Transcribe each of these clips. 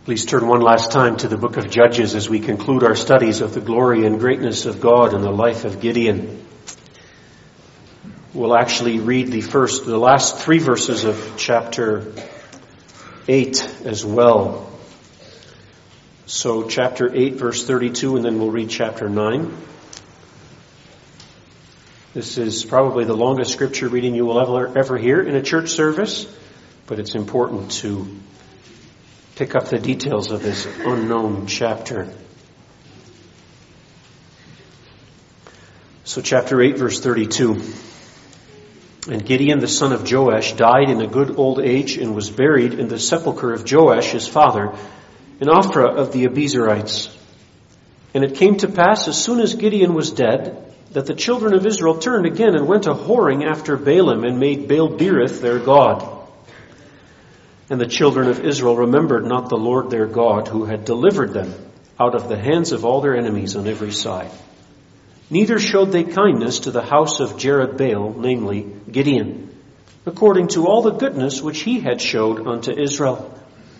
Please turn one last time to the book of Judges as we conclude our studies of the glory and greatness of God in the life of Gideon. We'll actually read the last 3 verses of chapter 8 as well. So chapter 8 verse 32, and then we'll read chapter 9. This is probably the longest scripture reading you will ever hear in a church service, but it's important to pick up the details of this unknown chapter. So chapter 8 verse 32. And Gideon the son of Joash died in a good old age and was buried in the sepulchre of Joash his father in Ophrah of the Abiezrites. And it came to pass as soon as Gideon was dead that the children of Israel turned again and went a whoring after Baalim and made Baal-berith their god. And the children of Israel remembered not the Lord their God, who had delivered them out of the hands of all their enemies on every side. Neither showed they kindness to the house of Jerubbaal, namely Gideon, according to all the goodness which he had showed unto Israel.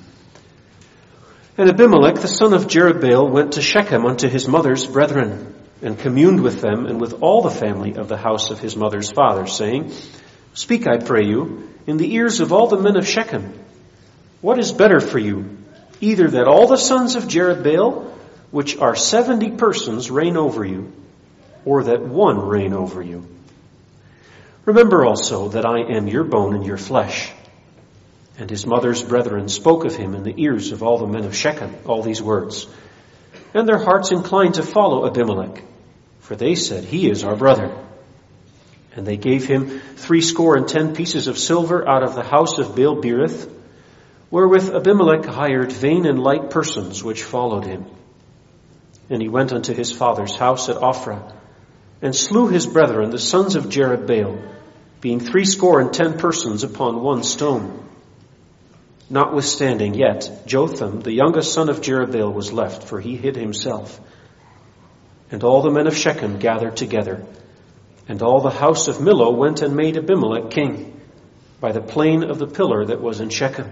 And Abimelech the son of Jerubbaal went to Shechem unto his mother's brethren, and communed with them and with all the family of the house of his mother's father, saying, Speak, I pray you, in the ears of all the men of Shechem. What is better for you, either that all the sons of Jerubbaal, which are 70 persons, reign over you, or that one reign over you? Remember also that I am your bone and your flesh. And his mother's brethren spoke of him in the ears of all the men of Shechem, all these words. And their hearts inclined to follow Abimelech, for they said, He is our brother. And they gave him 70 pieces of silver out of the house of Baal-berith, wherewith Abimelech hired vain and light persons which followed him. And he went unto his father's house at Ophrah, and slew his brethren, the sons of Jerubbaal, being 70 persons upon one stone. Notwithstanding yet, Jotham, the youngest son of Jerubbaal, was left, for he hid himself. And all the men of Shechem gathered together, and all the house of Millo went and made Abimelech king, by the plain of the pillar that was in Shechem.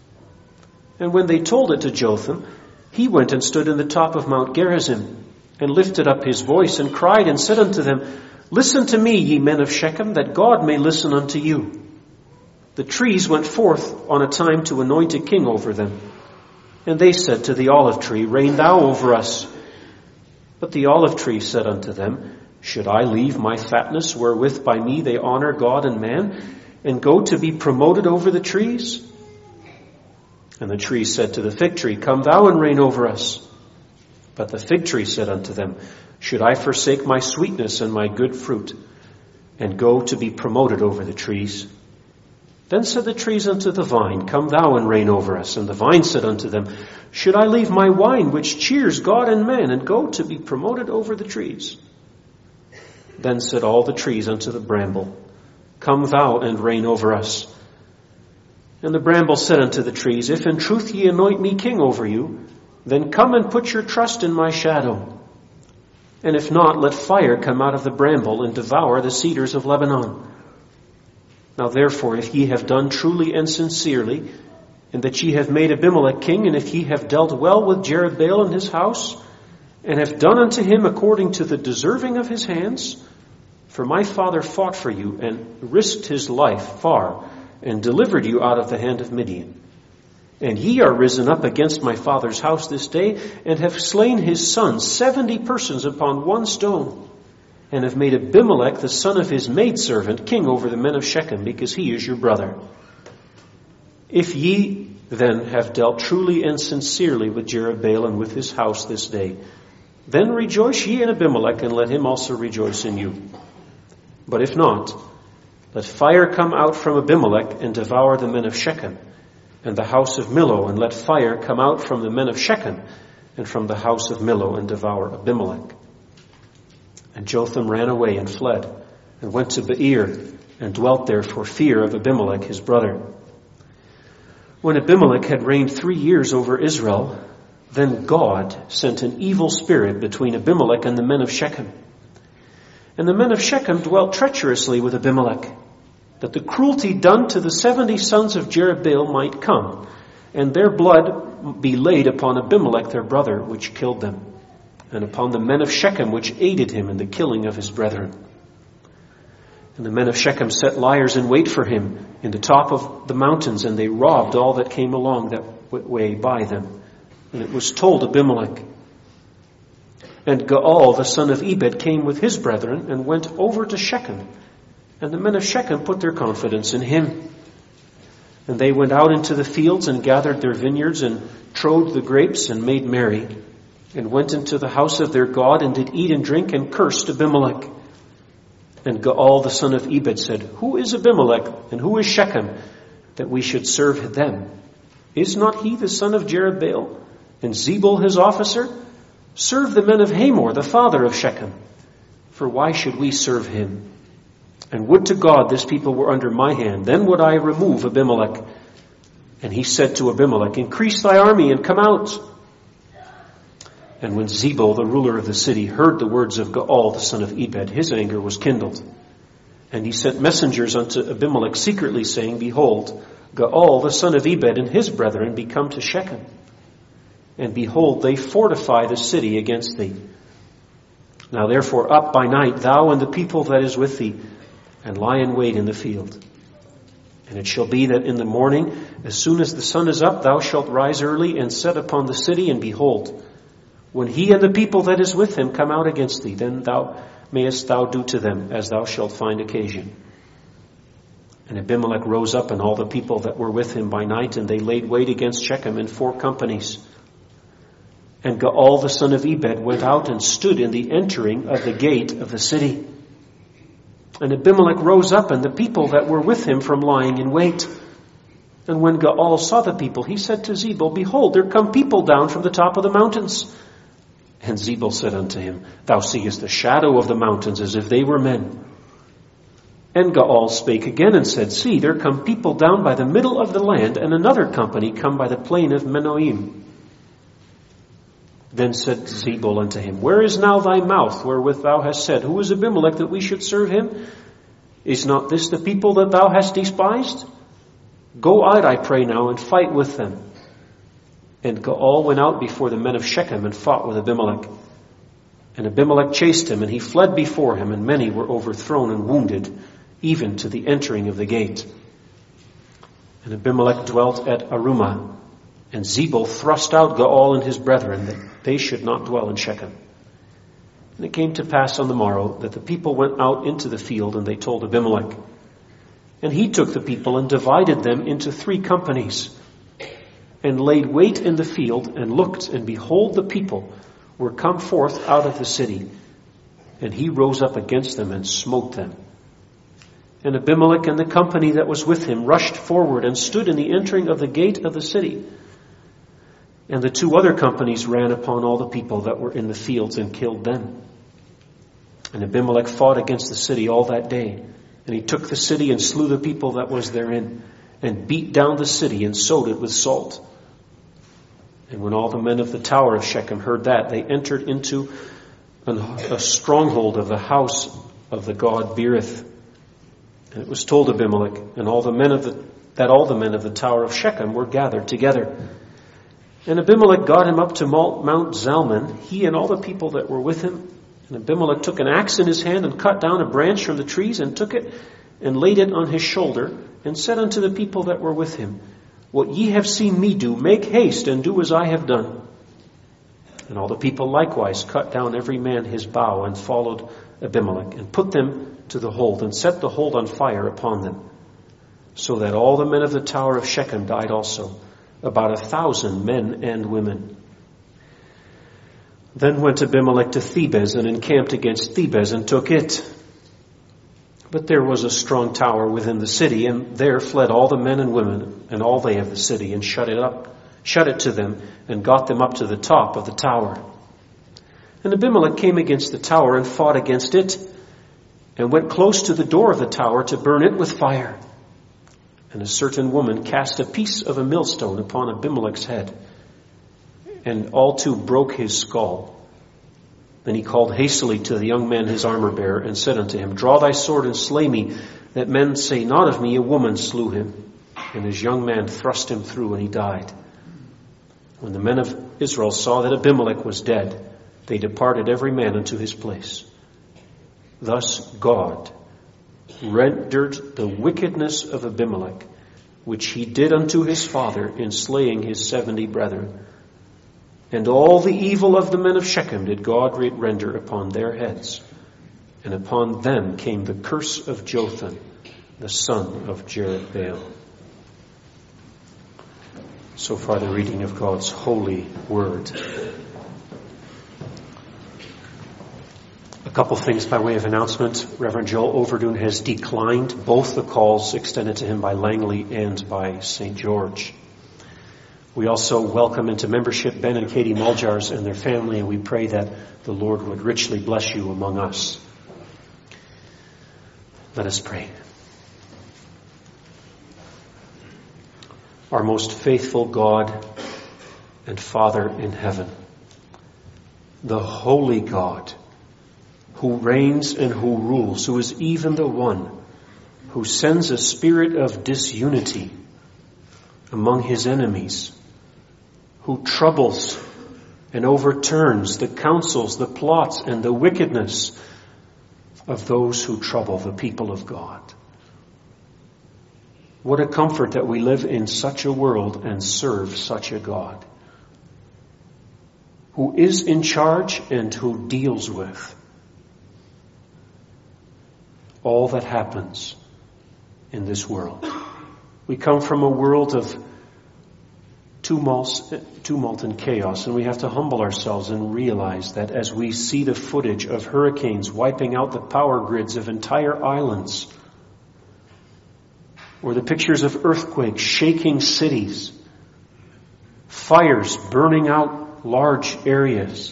And when they told it to Jotham, he went and stood in the top of Mount Gerizim, and lifted up his voice, and cried, and said unto them, Listen to me, ye men of Shechem, that God may listen unto you. The trees went forth on a time to anoint a king over them. And they said to the olive tree, Reign thou over us. But the olive tree said unto them, Should I leave my fatness, wherewith by me they honor God and man, and go to be promoted over the trees? And the tree said to the fig tree, Come thou and reign over us. But the fig tree said unto them, Should I forsake my sweetness and my good fruit, and go to be promoted over the trees? Then said the trees unto the vine, Come thou and reign over us. And the vine said unto them, Should I leave my wine, which cheers God and man, and go to be promoted over the trees? Then said all the trees unto the bramble, Come thou and reign over us. And the bramble said unto the trees, If in truth ye anoint me king over you, then come and put your trust in my shadow. And if not, let fire come out of the bramble and devour the cedars of Lebanon. Now therefore, if ye have done truly and sincerely, and that ye have made Abimelech king, and if ye have dealt well with Jerubbaal and his house, and have done unto him according to the deserving of his hands, for my father fought for you, and risked his life far, and delivered you out of the hand of Midian. And ye are risen up against my father's house this day, and have slain his sons, 70 persons upon one stone, and have made Abimelech the son of his maidservant king over the men of Shechem, because he is your brother. If ye then have dealt truly and sincerely with Jerubbaal and with his house this day, then rejoice ye in Abimelech, and let him also rejoice in you. But if not, let fire come out from Abimelech and devour the men of Shechem and the house of Millo, and let fire come out from the men of Shechem and from the house of Millo and devour Abimelech. And Jotham ran away and fled, and went to Beer, and dwelt there for fear of Abimelech his brother. When Abimelech had reigned 3 years over Israel, then God sent an evil spirit between Abimelech and the men of Shechem. And the men of Shechem dwelt treacherously with Abimelech, that the cruelty done to the 70 sons of Jerubbaal might come, and their blood be laid upon Abimelech their brother, which killed them, and upon the men of Shechem, which aided him in the killing of his brethren. And the men of Shechem set liers in wait for him in the top of the mountains, and they robbed all that came along that way by them. And it was told Abimelech. And Gaal, the son of Ebed, came with his brethren and went over to Shechem. And the men of Shechem put their confidence in him. And they went out into the fields and gathered their vineyards and trode the grapes and made merry, and went into the house of their God and did eat and drink and cursed Abimelech. And Gaal, the son of Ebed, said, Who is Abimelech and who is Shechem, that we should serve them? Is not he the son of Jerubbaal, and Zebul his officer? Serve the men of Hamor, the father of Shechem. For why should we serve him? And would to God this people were under my hand, then would I remove Abimelech. And he said to Abimelech, Increase thy army and come out. And when Zebul, the ruler of the city, heard the words of Gaal, the son of Ebed, his anger was kindled. And he sent messengers unto Abimelech secretly, saying, Behold, Gaal, the son of Ebed, and his brethren be come to Shechem. And behold, they fortify the city against thee. Now therefore up by night, thou and the people that is with thee, and lie in wait in the field. And it shall be that in the morning, as soon as the sun is up, thou shalt rise early and set upon the city, and behold, when he and the people that is with him come out against thee, then mayest thou do to them as thou shalt find occasion. And Abimelech rose up and all the people that were with him by night, and they laid wait against Shechem in 4 companies. And Gaal, the son of Ebed, went out and stood in the entering of the gate of the city. And Abimelech rose up and the people that were with him from lying in wait. And when Gaal saw the people, he said to Zebul, Behold, there come people down from the top of the mountains. And Zebul said unto him, Thou seest the shadow of the mountains as if they were men. And Gaal spake again and said, See, there come people down by the middle of the land, and another company come by the plain of Menoim. Then said Zebul unto him, Where is now thy mouth, wherewith thou hast said, Who is Abimelech, that we should serve him? Is not this the people that thou hast despised? Go out, I pray now, and fight with them. And Gaal went out before the men of Shechem and fought with Abimelech. And Abimelech chased him, and he fled before him, and many were overthrown and wounded, even to the entering of the gate. And Abimelech dwelt at Arumah, and Zebul thrust out Gaal and his brethren, that they should not dwell in Shechem. And it came to pass on the morrow that the people went out into the field, and they told Abimelech. And he took the people and divided them into 3 companies, and laid wait in the field, and looked, and behold, the people were come forth out of the city. And he rose up against them and smote them. And Abimelech and the company that was with him rushed forward and stood in the entering of the gate of the city. And the 2 other companies ran upon all the people that were in the fields and killed them. And Abimelech fought against the city all that day. And he took the city and slew the people that was therein, and beat down the city and sowed it with salt. And when all the men of the tower of Shechem heard that, they entered into a stronghold of the house of the god Beerith. And it was told Abimelech and all the men of the tower of Shechem were gathered together. And Abimelech got him up to Mount Zalmon, he and all the people that were with him. And Abimelech took an axe in his hand and cut down a branch from the trees and took it and laid it on his shoulder and said unto the people that were with him, What ye have seen me do, make haste and do as I have done. And all the people likewise cut down every man his bough and followed Abimelech and put them to the hold and set the hold on fire upon them, so that all the men of the tower of Shechem died also, about 1,000 men and women. Then went Abimelech to Thebez and encamped against Thebez and took it. But there was a strong tower within the city, and there fled all the men and women and all they of the city, and shut it to them, and got them up to the top of the tower. And Abimelech came against the tower and fought against it, and went close to the door of the tower to burn it with fire. And a certain woman cast a piece of a millstone upon Abimelech's head, and all 2 broke his skull. Then he called hastily to the young man his armor-bearer, and said unto him, Draw thy sword and slay me, that men say not of me, a woman slew him. and his young man thrust him through, and he died. When the men of Israel saw that Abimelech was dead, they departed every man unto his place. Thus God rendered the wickedness of Abimelech, which he did unto his father in slaying his 70 brethren. And all the evil of the men of Shechem did God render upon their heads. And upon them came the curse of Jotham, the son of Jerubbaal. So far the reading of God's holy word. A couple things by way of announcement. Reverend Joel Overdoon has declined both the calls extended to him by Langley and by St. George. We also welcome into membership Ben and Katie Muljars and their family, and we pray that the Lord would richly bless you among us. Let us pray. Our most faithful God and Father in heaven, the holy God, who reigns and who rules, who is even the one who sends a spirit of disunity among his enemies, who troubles and overturns the counsels, the plots, and the wickedness of those who trouble the people of God. What a comfort that we live in such a world and serve such a God, who is in charge and who deals with all that happens in this world. We come from a world of tumult and chaos, and we have to humble ourselves and realize that as we see the footage of hurricanes wiping out the power grids of entire islands, or the pictures of earthquakes shaking cities, fires burning out large areas,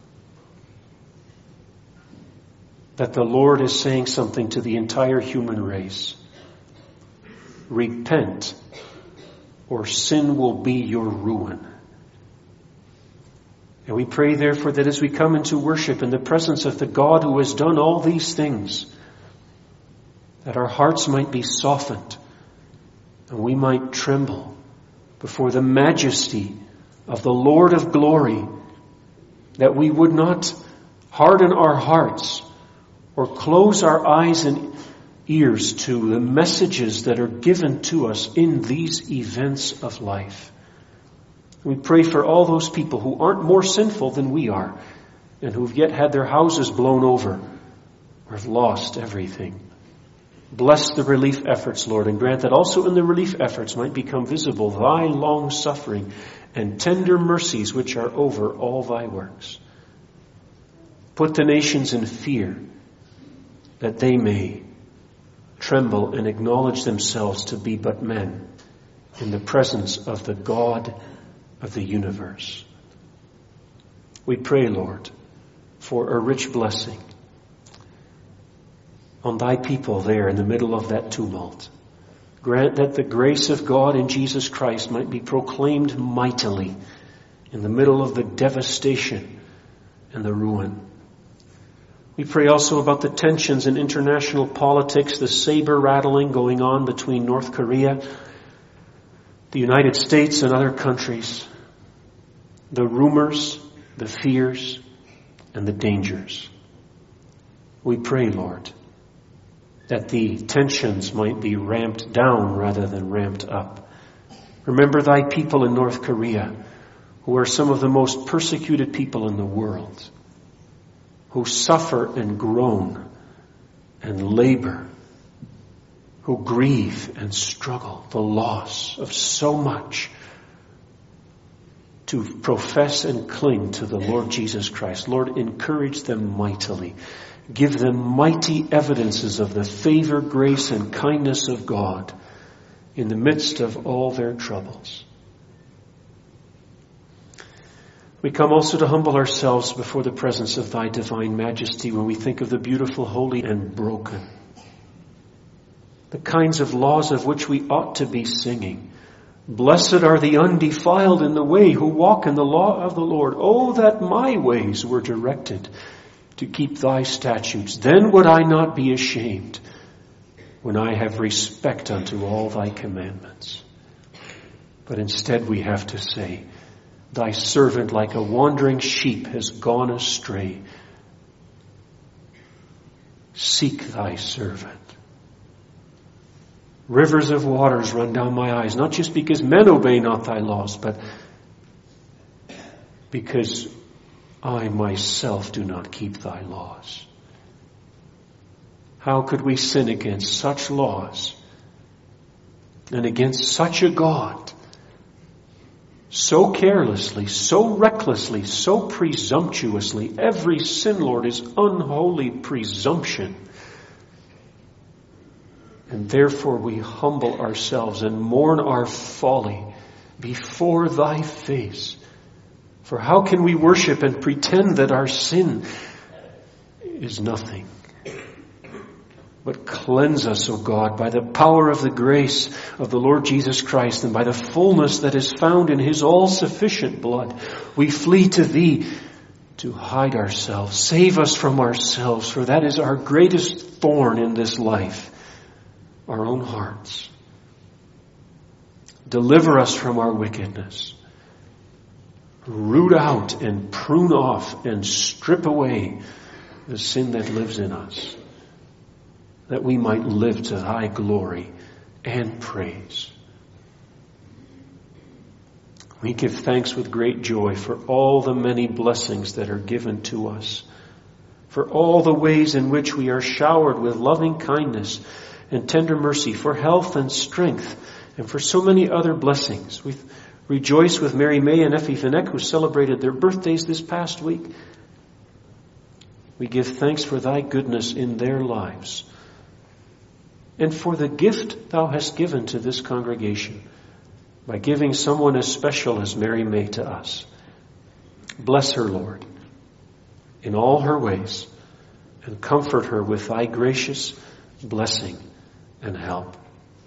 that the Lord is saying something to the entire human race. Repent, or sin will be your ruin. And we pray, therefore, that as we come into worship in the presence of the God who has done all these things, that our hearts might be softened and we might tremble before the majesty of the Lord of glory, that we would not harden our hearts or close our eyes and ears to the messages that are given to us in these events of life. We pray for all those people who aren't more sinful than we are and who've yet had their houses blown over or have lost everything. Bless the relief efforts, Lord, and grant that also in the relief efforts might become visible thy long suffering and tender mercies which are over all thy works. Put the nations in fear, that they may tremble and acknowledge themselves to be but men in the presence of the God of the universe. We pray, Lord, for a rich blessing on thy people there in the middle of that tumult. Grant that the grace of God in Jesus Christ might be proclaimed mightily in the middle of the devastation and the ruin. We pray also about the tensions in international politics, the saber rattling going on between North Korea, the United States, and other countries, the rumors, the fears, and the dangers. We pray, Lord, that the tensions might be ramped down rather than ramped up. Remember thy people in North Korea, who are some of the most persecuted people in the world, who suffer and groan and labor, who grieve and struggle the loss of so much, to profess and cling to the Lord Jesus Christ. Lord, encourage them mightily. Give them mighty evidences of the favor, grace, and kindness of God in the midst of all their troubles. We come also to humble ourselves before the presence of thy divine majesty when we think of the beautiful, holy, and broken. The kinds of laws of which we ought to be singing. Blessed are the undefiled in the way who walk in the law of the Lord. Oh, that my ways were directed to keep thy statutes. Then would I not be ashamed when I have respect unto all thy commandments. But instead we have to say, thy servant like a wandering sheep has gone astray. Seek thy servant. Rivers of waters run down my eyes, not just because men obey not thy laws, but because I myself do not keep thy laws. How could we sin against such laws and against such a God? So carelessly, so recklessly, so presumptuously. Every sin, Lord, is unholy presumption. And therefore we humble ourselves and mourn our folly before thy face. For how can we worship and pretend that our sin is nothing? But cleanse us, O God, by the power of the grace of the Lord Jesus Christ and by the fullness that is found in his all-sufficient blood. We flee to thee to hide ourselves. Save us from ourselves, for that is our greatest thorn in this life, our own hearts. Deliver us from our wickedness. Root out and prune off and strip away the sin that lives in us, that we might live to thy glory and praise. We give thanks with great joy for all the many blessings that are given to us, for all the ways in which we are showered with loving kindness and tender mercy, for health and strength, and for so many other blessings. We rejoice with Mary May and Effie Vinek, who celebrated their birthdays this past week. We give thanks for thy goodness in their lives, and for the gift thou hast given to this congregation by giving someone as special as Mary May to us. Bless her, Lord, in all her ways, and comfort her with thy gracious blessing and help.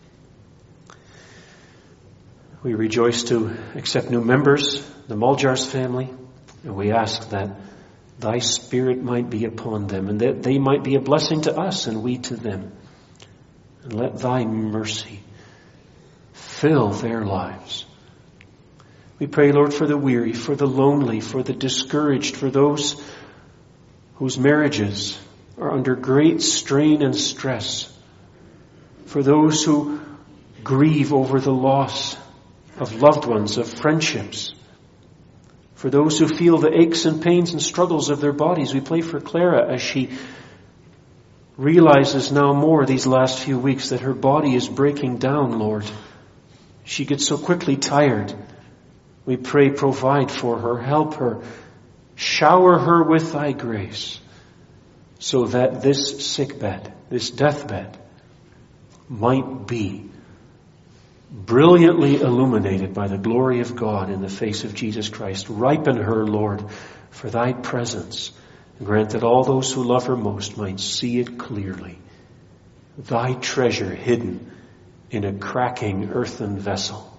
We rejoice to accept new members, the Muljars family, and we ask that thy Spirit might be upon them and that they might be a blessing to us and we to them. And let thy mercy fill their lives. We pray, Lord, for the weary, for the lonely, for the discouraged, for those whose marriages are under great strain and stress, for those who grieve over the loss of loved ones, of friendships, for those who feel the aches and pains and struggles of their bodies. We pray for Clara as she realizes now more these last few weeks that her body is breaking down, Lord. She gets so quickly tired. We pray, provide for her, help her, shower her with thy grace, so that this sickbed, this deathbed, might be brilliantly illuminated by the glory of God in the face of Jesus Christ. Ripen her, Lord, for thy presence, and grant that all those who love her most might see it clearly. Thy treasure hidden in a cracking earthen vessel.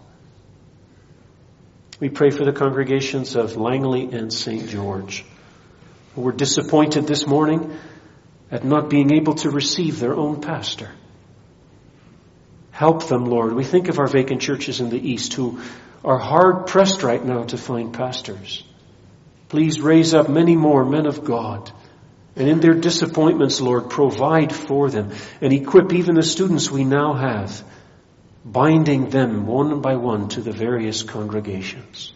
We pray for the congregations of Langley and St. George, who were disappointed this morning at not being able to receive their own pastor. Help them, Lord. We think of our vacant churches in the East who are hard pressed right now to find pastors. Please raise up many more men of God. And in their disappointments, Lord, provide for them and equip even the students we now have, binding them one by one to the various congregations.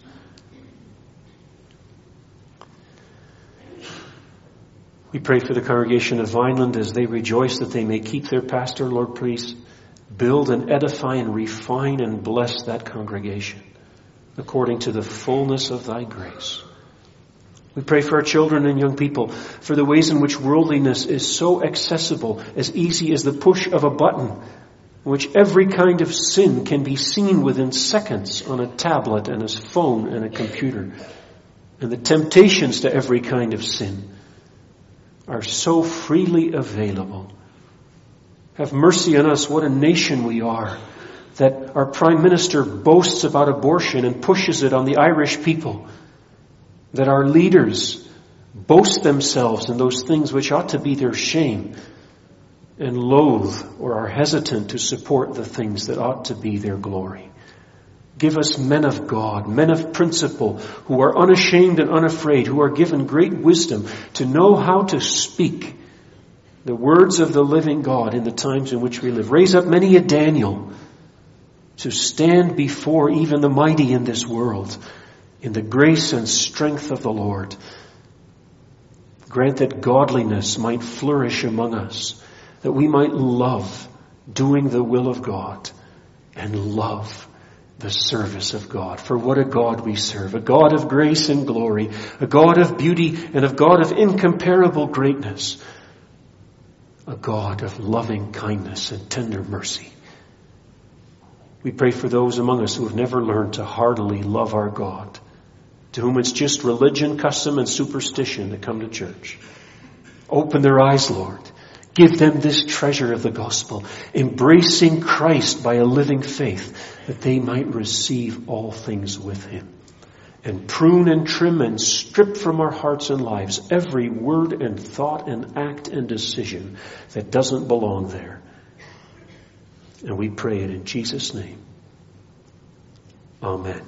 We pray for the congregation of Vineland as they rejoice that they may keep their pastor. Lord, please build and edify and refine and bless that congregation according to the fullness of thy grace. We pray for our children and young people, for the ways in which worldliness is so accessible, as easy as the push of a button, in which every kind of sin can be seen within seconds on a tablet and a phone and a computer. And the temptations to every kind of sin are so freely available. Have mercy on us. What a nation we are, that our Prime Minister boasts about abortion and pushes it on the Irish people. That our leaders boast themselves in those things which ought to be their shame and loathe or are hesitant to support the things that ought to be their glory. Give us men of God, men of principle, who are unashamed and unafraid, who are given great wisdom to know how to speak the words of the living God in the times in which we live. Raise up many a Daniel to stand before even the mighty in this world in the grace and strength of the Lord. Grant that godliness might flourish among us, that we might love doing the will of God and love the service of God. For what a God we serve, a God of grace and glory, a God of beauty and a God of incomparable greatness, a God of loving kindness and tender mercy. We pray for those among us who have never learned to heartily love our God, to whom it's just religion, custom, and superstition to come to church. Open their eyes, Lord. Give them this treasure of the gospel, embracing Christ by a living faith, that they might receive all things with him. And prune and trim and strip from our hearts and lives every word and thought and act and decision that doesn't belong there. And we pray it in Jesus' name. Amen.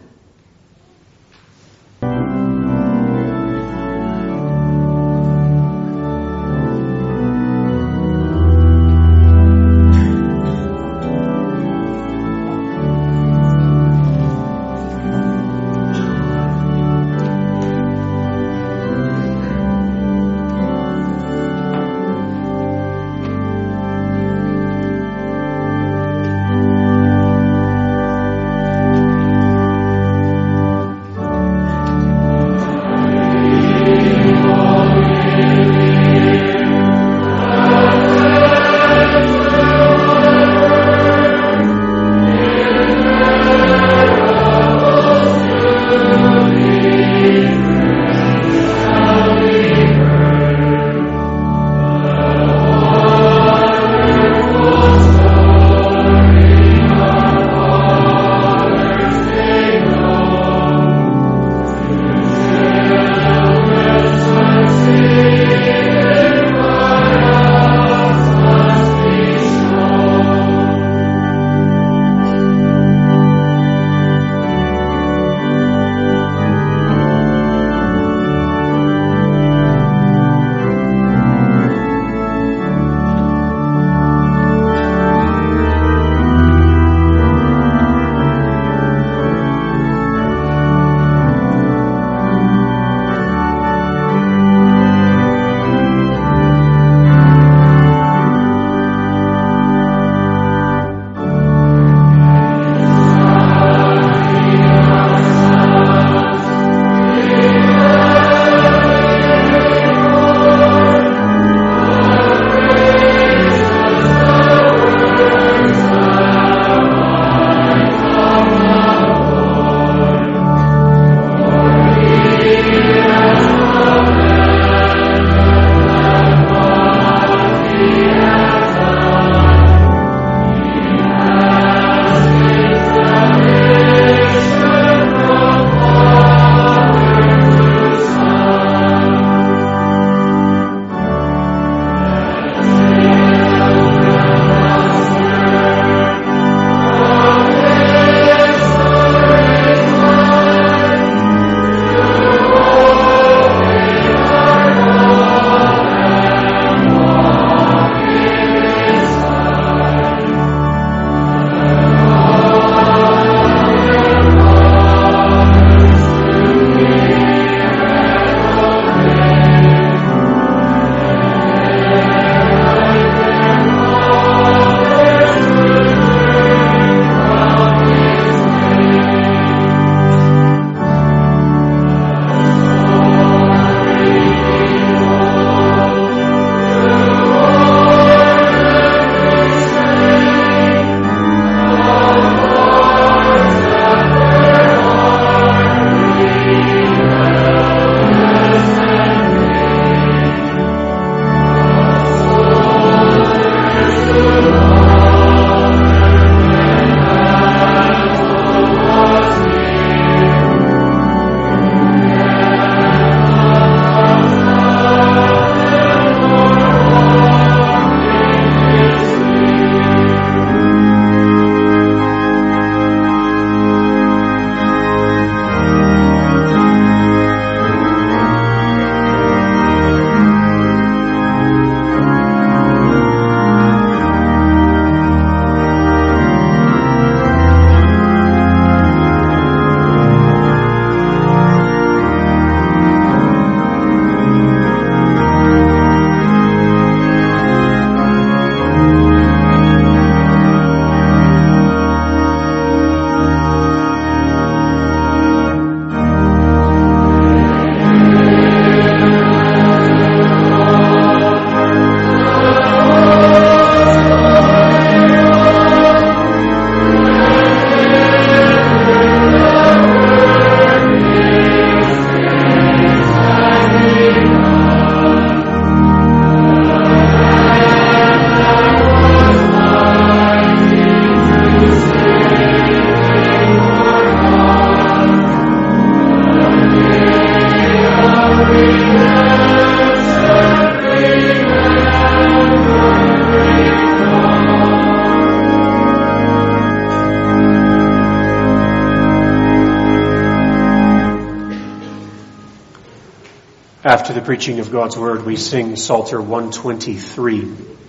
After the preaching of God's Word, we sing Psalter 123.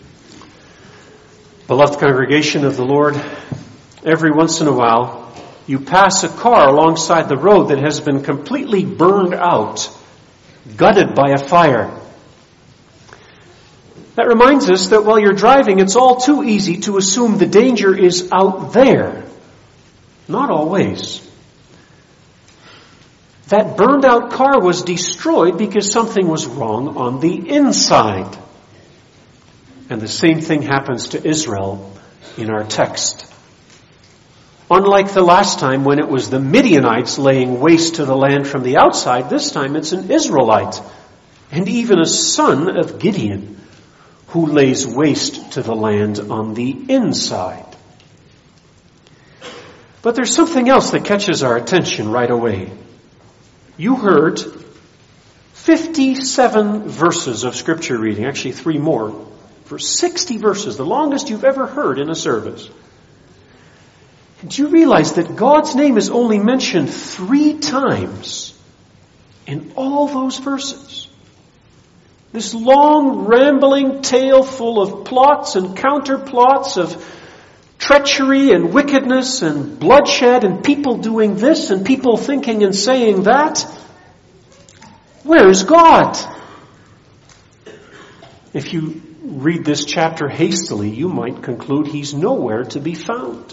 Beloved congregation of the Lord, every once in a while, you pass a car alongside the road that has been completely burned out, gutted by a fire. That reminds us that while you're driving, it's all too easy to assume the danger is out there. Not always. That burned out car was destroyed because something was wrong on the inside. And the same thing happens to Israel in our text. Unlike the last time when it was the Midianites laying waste to the land from the outside, this time it's an Israelite and even a son of Gideon who lays waste to the land on the inside. But there's something else that catches our attention right away. You heard 57 verses of Scripture reading, actually 3 more, for 60 verses, the longest you've ever heard in a service. Do you realize that God's name is only mentioned 3 times in all those verses? This long, rambling tale full of plots and counterplots, of treachery and wickedness and bloodshed and people doing this and people thinking and saying that. Where is God? If you read this chapter hastily, you might conclude he's nowhere to be found.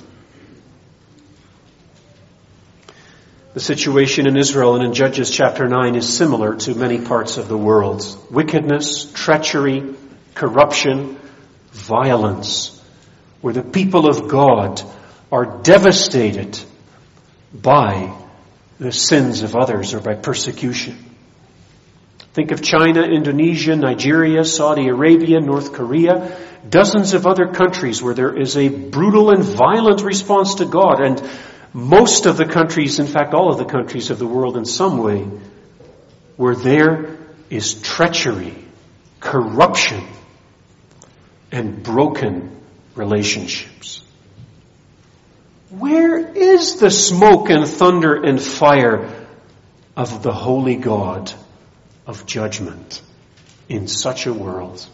The situation in Israel and in Judges chapter 9 is similar to many parts of the world. Wickedness, treachery, corruption, violence, where the people of God are devastated by the sins of others or by persecution. Think of China, Indonesia, Nigeria, Saudi Arabia, North Korea, dozens of other countries where there is a brutal and violent response to God, and most of the countries, in fact all of the countries of the world in some way, where there is treachery, corruption, and broken relationships. Where is the smoke and thunder and fire of the holy God of judgment in such a world?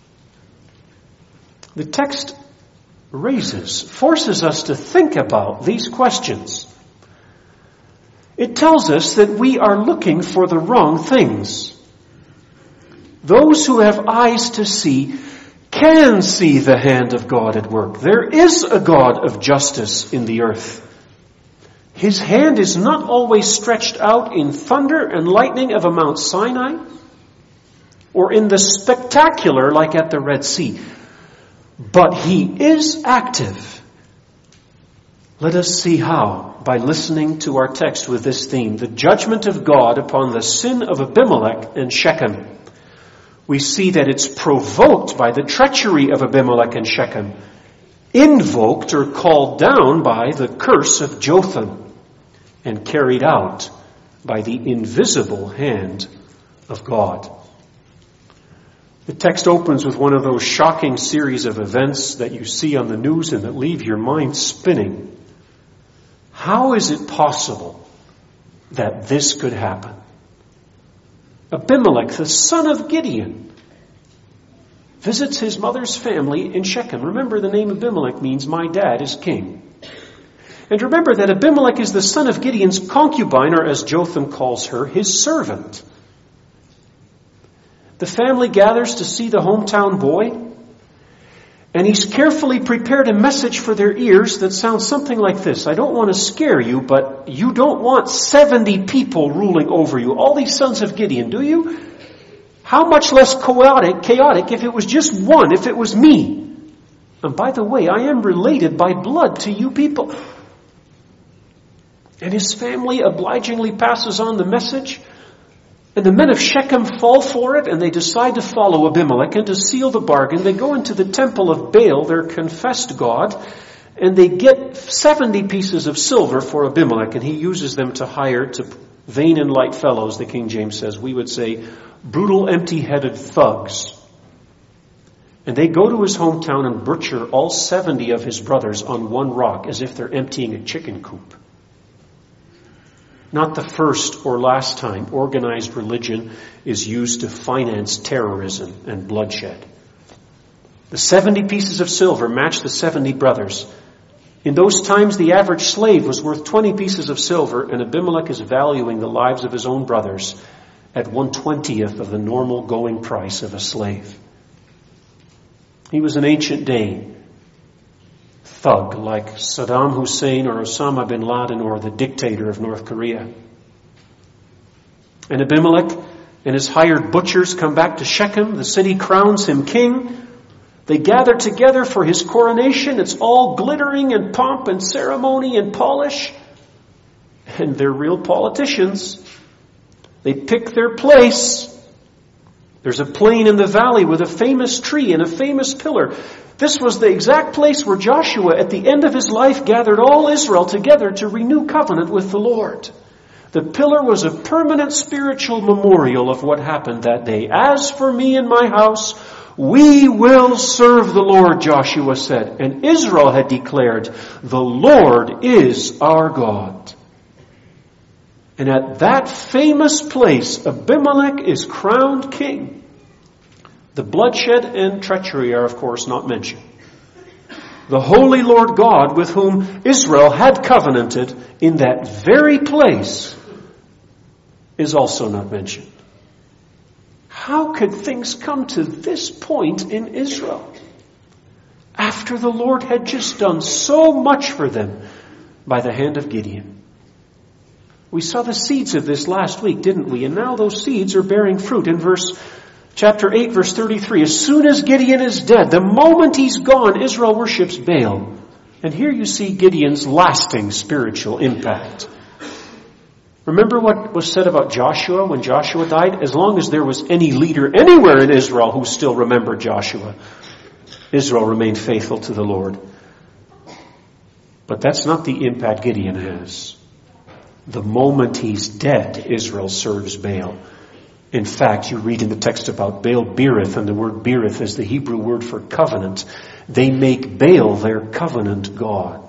The text forces us to think about these questions. It tells us that we are looking for the wrong things. Those who have eyes to see can see the hand of God at work. There is a God of justice in the earth. His hand is not always stretched out in thunder and lightning of a Mount Sinai, or in the spectacular like at the Red Sea. But he is active. Let us see how, by listening to our text with this theme, the judgment of God upon the sin of Abimelech and Shechem. We see that it's provoked by the treachery of Abimelech and Shechem, invoked or called down by the curse of Jotham, and carried out by the invisible hand of God. The text opens with one of those shocking series of events that you see on the news and that leave your mind spinning. How is it possible that this could happen? Abimelech, the son of Gideon, visits his mother's family in Shechem. Remember, the name Abimelech means my dad is king. And remember that Abimelech is the son of Gideon's concubine, or as Jotham calls her, his servant. The family gathers to see the hometown boy, and he's carefully prepared a message for their ears that sounds something like this. I don't want to scare you, but you don't want 70 people ruling over you. All these sons of Gideon, do you? How much less chaotic if it was just one, if it was me? And by the way, I am related by blood to you people. And his family obligingly passes on the message. And the men of Shechem fall for it, and they decide to follow Abimelech. And to seal the bargain, they go into the temple of Baal, their confessed god, and they get 70 pieces of silver for Abimelech, and he uses them to hire to vain and light fellows, the King James says. We would say brutal, empty-headed thugs. And they go to his hometown and butcher all 70 of his brothers on one rock, as if they're emptying a chicken coop. Not the first or last time organized religion is used to finance terrorism and bloodshed. The 70 pieces of silver matched the 70 brothers. In those times, the average slave was worth 20 pieces of silver, and Abimelech is valuing the lives of his own brothers at 1/20th of the normal going price of a slave. He was an ancient day thug like Saddam Hussein or Osama bin Laden or the dictator of North Korea. And Abimelech and his hired butchers come back to Shechem. The city crowns him king. They gather together for his coronation. It's all glittering and pomp and ceremony and polish. And they're real politicians. They pick their place. There's a plain in the valley with a famous tree and a famous pillar. This was the exact place where Joshua, at the end of his life, gathered all Israel together to renew covenant with the Lord. The pillar was a permanent spiritual memorial of what happened that day. As for me and my house, we will serve the Lord, Joshua said. And Israel had declared, the Lord is our God. And at that famous place, Abimelech is crowned king. The bloodshed and treachery are, of course, not mentioned. The holy Lord God, with whom Israel had covenanted in that very place, is also not mentioned. How could things come to this point in Israel after the Lord had just done so much for them by the hand of Gideon? We saw the seeds of this last week, didn't we? And now those seeds are bearing fruit. In chapter 8, verse 33, as soon as Gideon is dead, the moment he's gone, Israel worships Baal. And here you see Gideon's lasting spiritual impact. Remember what was said about Joshua when Joshua died? As long as there was any leader anywhere in Israel who still remembered Joshua, Israel remained faithful to the Lord. But that's not the impact Gideon has. The moment he's dead, Israel serves Baal. In fact, you read in the text about Baal Berith, and the word Berith is the Hebrew word for covenant. They make Baal their covenant god.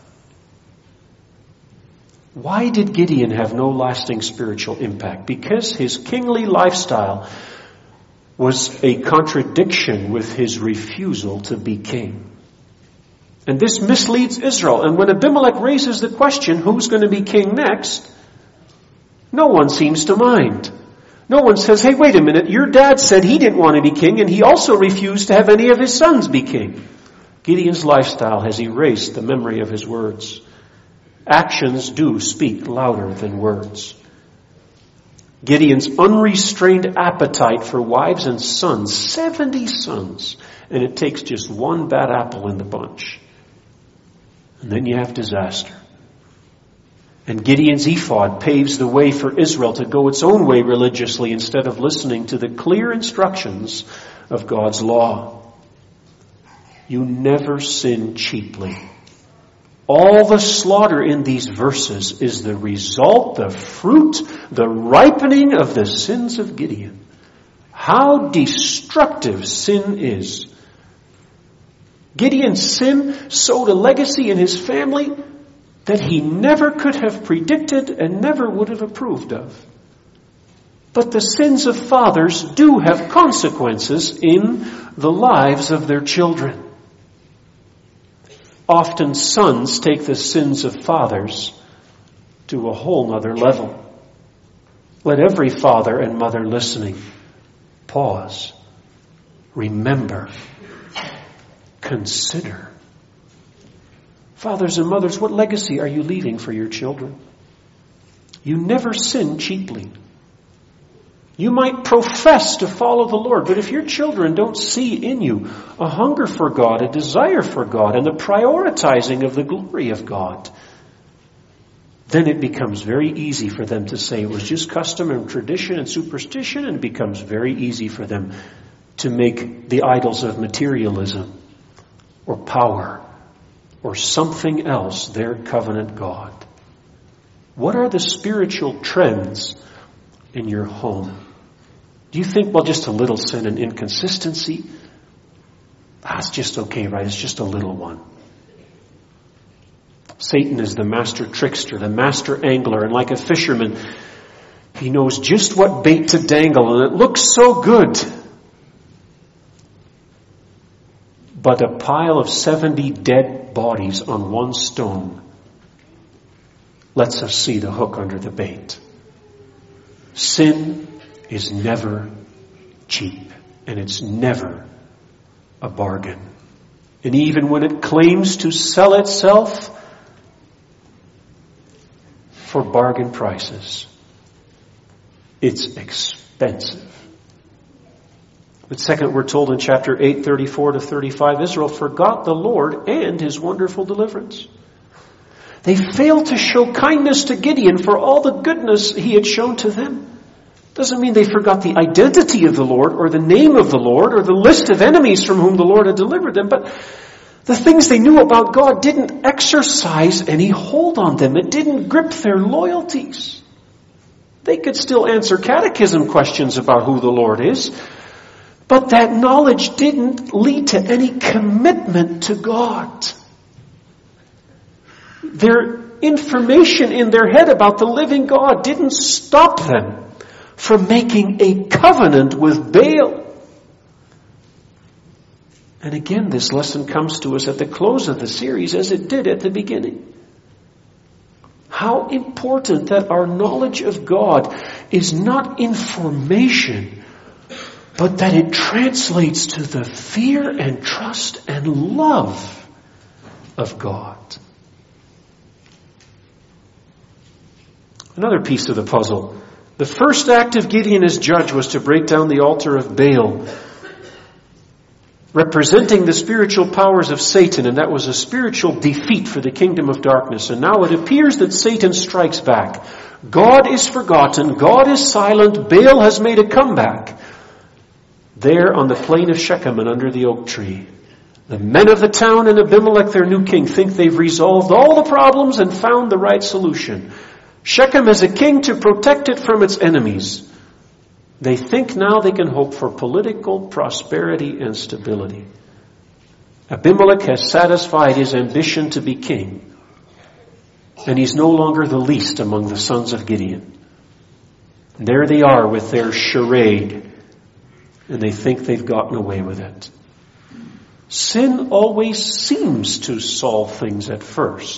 Why did Gideon have no lasting spiritual impact? Because his kingly lifestyle was a contradiction with his refusal to be king. And this misleads Israel. And when Abimelech raises the question, who's going to be king next? No one seems to mind. No one says, hey, wait a minute, your dad said he didn't want to be king, and he also refused to have any of his sons be king. Gideon's lifestyle has erased the memory of his words. Actions do speak louder than words. Gideon's unrestrained appetite for wives and sons, 70 sons, and it takes just one bad apple in the bunch. And then you have disaster. And Gideon's ephod paves the way for Israel to go its own way religiously instead of listening to the clear instructions of God's law. You never sin cheaply. All the slaughter in these verses is the result, the fruit, the ripening of the sins of Gideon. How destructive sin is. Gideon's sin sowed a legacy in his family that he never could have predicted and never would have approved of. But the sins of fathers do have consequences in the lives of their children. Often sons take the sins of fathers to a whole nother level. Let every father and mother listening pause, remember, consider. Fathers and mothers, what legacy are you leaving for your children? You never sin cheaply. You might profess to follow the Lord, but if your children don't see in you a hunger for God, a desire for God, and the prioritizing of the glory of God, then it becomes very easy for them to say it was just custom and tradition and superstition, and it becomes very easy for them to make the idols of materialism or power or something else their covenant God. What are the spiritual trends in your home? Do you think, well, just a little sin and inconsistency? It's just okay, right? It's just a little one. Satan is the master trickster, the master angler, and like a fisherman, he knows just what bait to dangle, and it looks so good. But a pile of 70 dead bodies on one stone lets us see the hook under the bait. Sin is never cheap, and it's never a bargain. And even when it claims to sell itself for bargain prices, it's expensive. But second, we're told in chapter 8, 34 to 35, Israel forgot the Lord and his wonderful deliverance. They failed to show kindness to Gideon for all the goodness he had shown to them. Doesn't mean they forgot the identity of the Lord or the name of the Lord or the list of enemies from whom the Lord had delivered them, but the things they knew about God didn't exercise any hold on them. It didn't grip their loyalties. They could still answer catechism questions about who the Lord is, but that knowledge didn't lead to any commitment to God. Their information in their head about the living God didn't stop them from making a covenant with Baal. And again, this lesson comes to us at the close of the series as it did at the beginning. How important that our knowledge of God is not information, but that it translates to the fear and trust and love of God. Another piece of the puzzle. The first act of Gideon as judge was to break down the altar of Baal, representing the spiritual powers of Satan, and that was a spiritual defeat for the kingdom of darkness. And now it appears that Satan strikes back. God is forgotten. God is silent. Baal has made a comeback. There on the plain of Shechem and under the oak tree, the men of the town and Abimelech, their new king, think they've resolved all the problems and found the right solution. Shechem has a king to protect it from its enemies. They think now they can hope for political prosperity and stability. Abimelech has satisfied his ambition to be king, and he's no longer the least among the sons of Gideon. And there they are with their charade, and they think they've gotten away with it. Sin always seems to solve things at first,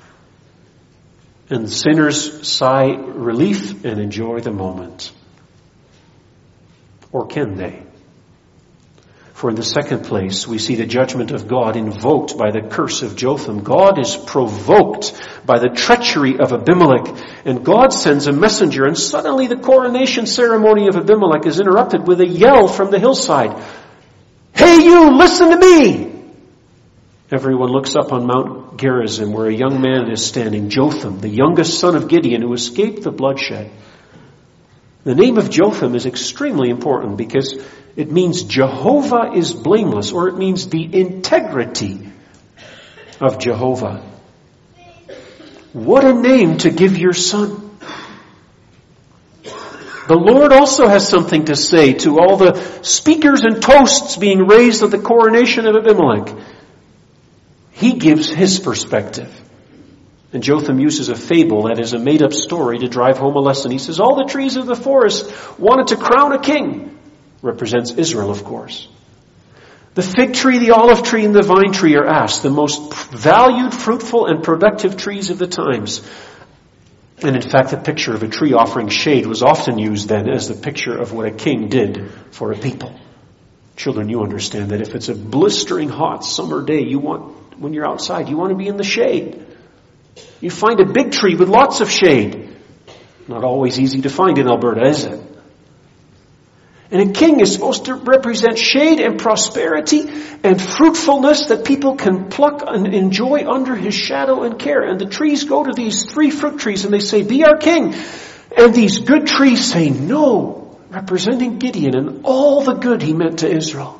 and sinners sigh relief and enjoy the moment. Or can they? For in the second place, we see the judgment of God invoked by the curse of Jotham. God is provoked by the treachery of Abimelech, and God sends a messenger, and suddenly the coronation ceremony of Abimelech is interrupted with a yell from the hillside. Hey you, listen to me! Everyone looks up on Mount Gerizim, where a young man is standing, Jotham, the youngest son of Gideon, who escaped the bloodshed. The name of Jotham is extremely important because it means Jehovah is blameless, or it means the integrity of Jehovah. What a name to give your son. The Lord also has something to say to all the speakers and toasts being raised at the coronation of Abimelech. He gives his perspective. And Jotham uses a fable, that is a made-up story, to drive home a lesson. He says, all the trees of the forest wanted to crown a king. Represents Israel, of course. The fig tree, the olive tree, and the vine tree are asked, the most valued, fruitful, and productive trees of the times. And in fact, the picture of a tree offering shade was often used then as the picture of what a king did for a people. Children, you understand that if it's a blistering hot summer day, when you're outside, you want to be in the shade. You find a big tree with lots of shade. Not always easy to find in Alberta, is it? And a king is supposed to represent shade and prosperity and fruitfulness that people can pluck and enjoy under his shadow and care. And the trees go to these 3 fruit trees and they say, be our king. And these good trees say no, representing Gideon and all the good he meant to Israel.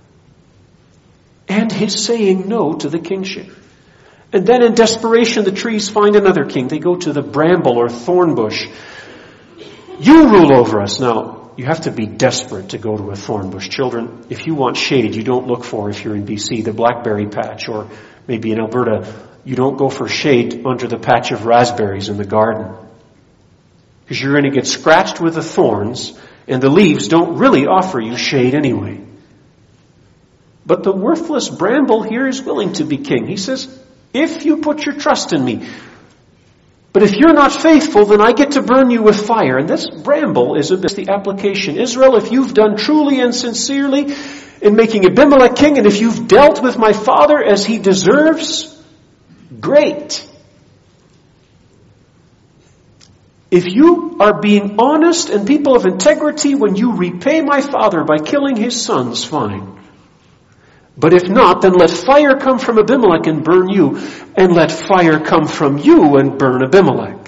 And his saying no to the kingship. And then in desperation, the trees find another king. They go to the bramble or thorn bush. You rule over us. Now, you have to be desperate to go to a thorn bush. Children, if you want shade, you don't look for, if you're in BC, the blackberry patch, or maybe in Alberta, you don't go for shade under the patch of raspberries in the garden. Because you're going to get scratched with the thorns, and the leaves don't really offer you shade anyway. But the worthless bramble here is willing to be king. He says, if you put your trust in me, but if you're not faithful, then I get to burn you with fire. And this bramble is the application. Israel, if you've done truly and sincerely in making Abimelech king, and if you've dealt with my father as he deserves, great. If you are being honest and people of integrity when you repay my father by killing his sons, fine. But if not, then let fire come from Abimelech and burn you, and let fire come from you and burn Abimelech.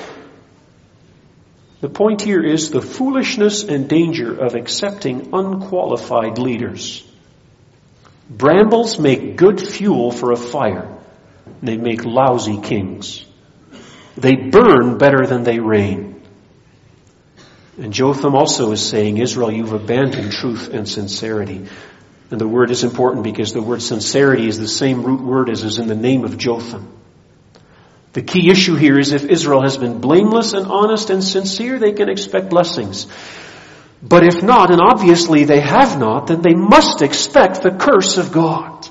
The point here is the foolishness and danger of accepting unqualified leaders. Brambles make good fuel for a fire. They make lousy kings. They burn better than they reign. And Jotham also is saying, Israel, you've abandoned truth and sincerity. And the word is important because the word sincerity is the same root word as is in the name of Jotham. The key issue here is if Israel has been blameless and honest and sincere, they can expect blessings. But if not, and obviously they have not, then they must expect the curse of God.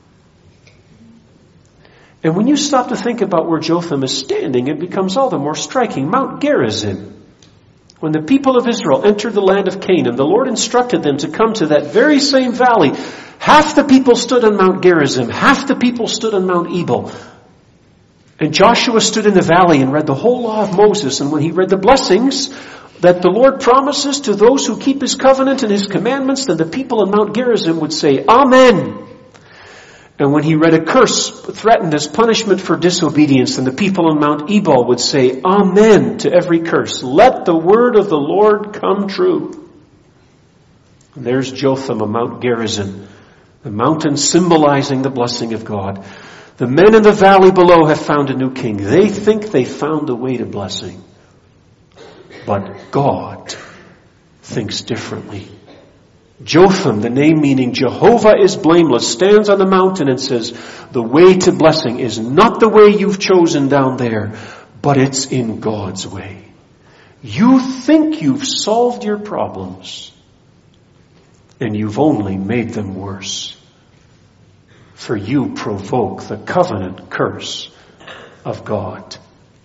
And when you stop to think about where Jotham is standing, it becomes all the more striking. Mount Gerizim. When the people of Israel entered the land of Canaan, the Lord instructed them to come to that very same valley. Half the people stood on Mount Gerizim. Half the people stood on Mount Ebal. And Joshua stood in the valley and read the whole law of Moses. And when he read the blessings that the Lord promises to those who keep his covenant and his commandments, then the people on Mount Gerizim would say, Amen. And when he read a curse threatened as punishment for disobedience, then the people on Mount Ebal would say, Amen to every curse. Let the word of the Lord come true. And there's Jotham on Mount Gerizim, the mountain symbolizing the blessing of God. The men in the valley below have found a new king. They think they found the way to blessing. But God thinks differently. Jotham, the name meaning Jehovah is blameless, stands on the mountain and says, the way to blessing is not the way you've chosen down there, but it's in God's way. You think you've solved your problems, and you've only made them worse. For you provoke the covenant curse of God.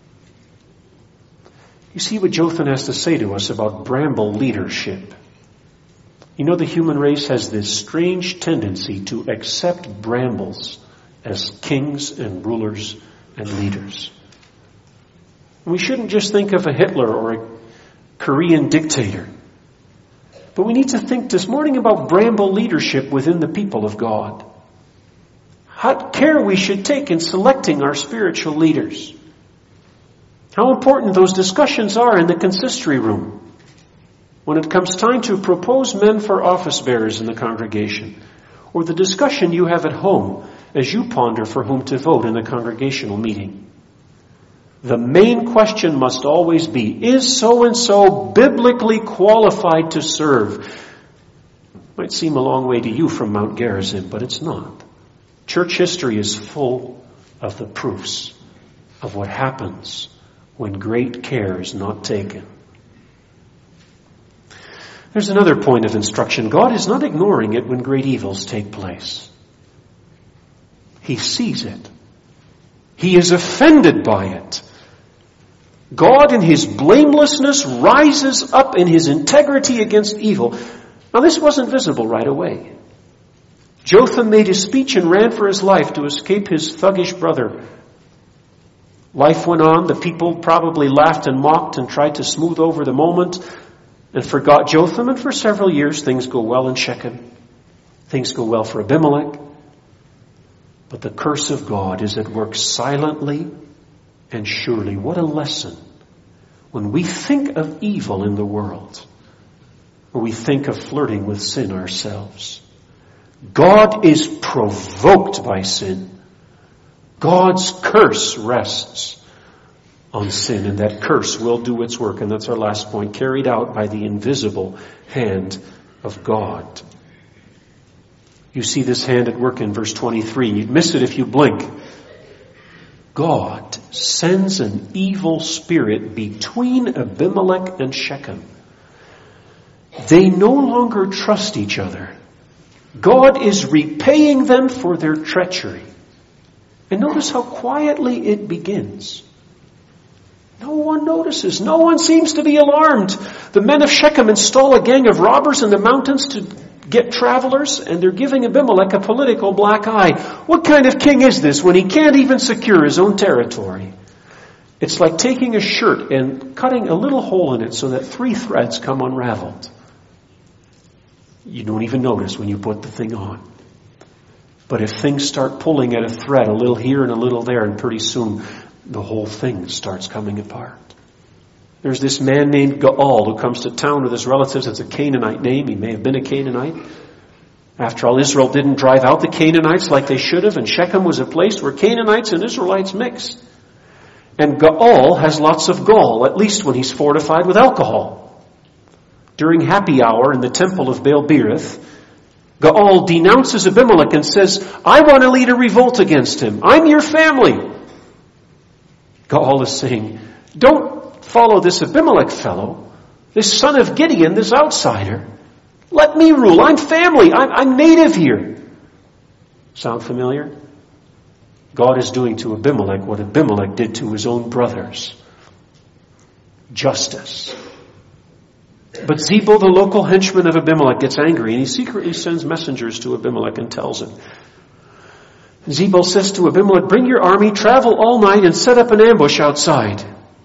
You see what Jotham has to say to us about bramble leadership. You know, the human race has this strange tendency to accept brambles as kings and rulers and leaders. We shouldn't just think of a Hitler or a Korean dictator. But we need to think this morning about bramble leadership within the people of God. What care we should take in selecting our spiritual leaders. How important those discussions are in the consistory room. When it comes time to propose men for office bearers in the congregation, or the discussion you have at home as you ponder for whom to vote in the congregational meeting. The main question must always be, is so-and-so biblically qualified to serve? Might seem a long way to you from Mount Gerizim, but it's not. Church history is full of the proofs of what happens when great care is not taken. There's another point of instruction. God is not ignoring it when great evils take place. He sees it. He is offended by it. God in his blamelessness rises up in his integrity against evil. Now this wasn't visible right away. Jotham made his speech and ran for his life to escape his thuggish brother. Life went on. The people probably laughed and mocked and tried to smooth over the moment and forgot Jotham, and for several years things go well in Shechem. Things go well for Abimelech. But the curse of God is at work silently and surely. What a lesson when we think of evil in the world, or we think of flirting with sin ourselves. God is provoked by sin. God's curse rests on sin, and that curse will do its work. And that's our last point, carried out by the invisible hand of God. You see this hand at work in verse 23. You'd miss it if you blink. God sends an evil spirit between Abimelech and Shechem. They no longer trust each other. God is repaying them for their treachery. And notice how quietly it begins. No one notices. No one seems to be alarmed. The men of Shechem install a gang of robbers in the mountains to get travelers, and they're giving Abimelech a political black eye. What kind of king is this when he can't even secure his own territory? It's like taking a shirt and cutting a little hole in it so that 3 threads come unraveled. You don't even notice when you put the thing on. But if things start pulling at a thread, a little here and a little there, and pretty soon the whole thing starts coming apart. There's this man named Gaal who comes to town with his relatives. It's a Canaanite name. He may have been a Canaanite. After all, Israel didn't drive out the Canaanites like they should have, and Shechem was a place where Canaanites and Israelites mixed. And Gaal has lots of gall, at least when he's fortified with alcohol. During happy hour in the temple of Baal-berith, Gaal denounces Abimelech and says, I want to lead a revolt against him. I'm your family. Gaal is saying, don't follow this Abimelech fellow, this son of Gideon, this outsider. Let me rule. I'm family. I'm native here. Sound familiar? God is doing to Abimelech what Abimelech did to his own brothers. Justice. But Zebul, the local henchman of Abimelech, gets angry, and he secretly sends messengers to Abimelech and tells him. Zebul says to Abimelech, bring your army, travel all night, and set up an ambush outside.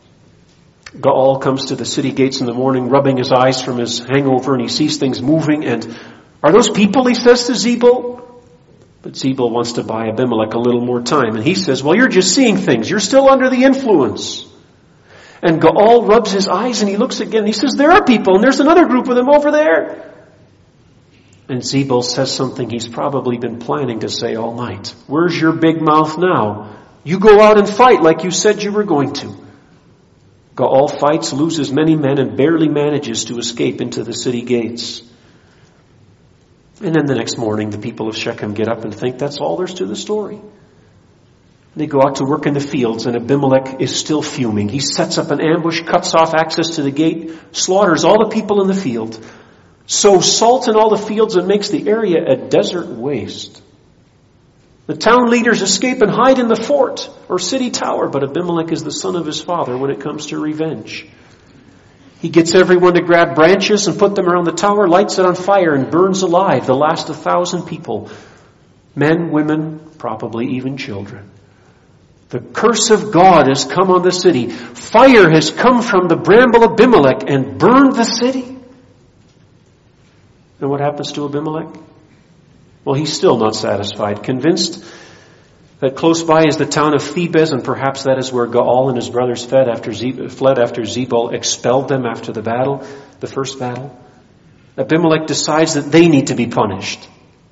Gaal comes to the city gates in the morning, rubbing his eyes from his hangover, and he sees things moving. And are those people, he says to Zebul? But Zebul wants to buy Abimelech a little more time. And he says, well, you're just seeing things. You're still under the influence. And Gaal rubs his eyes and he looks again. And he says, there are people, and there's another group of them over there. And Zebul says something he's probably been planning to say all night. Where's your big mouth now? You go out and fight like you said you were going to. Gaal fights, loses many men, and barely manages to escape into the city gates. And then the next morning, the people of Shechem get up and think that's all there's to the story. They go out to work in the fields, and Abimelech is still fuming. He sets up an ambush, cuts off access to the gate, slaughters all the people in the field, sows salt in all the fields, and makes the area a desert waste. The town leaders escape and hide in the fort or city tower, but Abimelech is the son of his father when it comes to revenge. He gets everyone to grab branches and put them around the tower, lights it on fire, and burns alive the last 1,000 people. Men, women, probably even children. The curse of God has come on the city. Fire has come from the bramble Abimelech and burned the city. And what happens to Abimelech? Well, he's still not satisfied, convinced that close by is the town of Thebez, and perhaps that is where Gaal and his brothers fled after Zebul expelled them after the battle, the first battle. Abimelech decides that they need to be punished.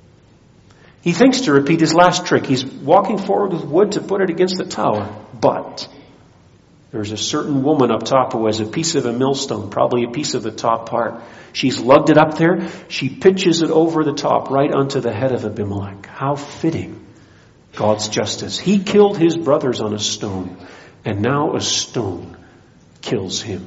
He thinks to repeat his last trick. He's walking forward with wood to put it against the tower, but there's a certain woman up top who has a piece of a millstone, probably a piece of the top part. She's lugged it up there. She pitches it over the top right onto the head of Abimelech. How fitting. God's justice. He killed his brothers on a stone, and now a stone kills him.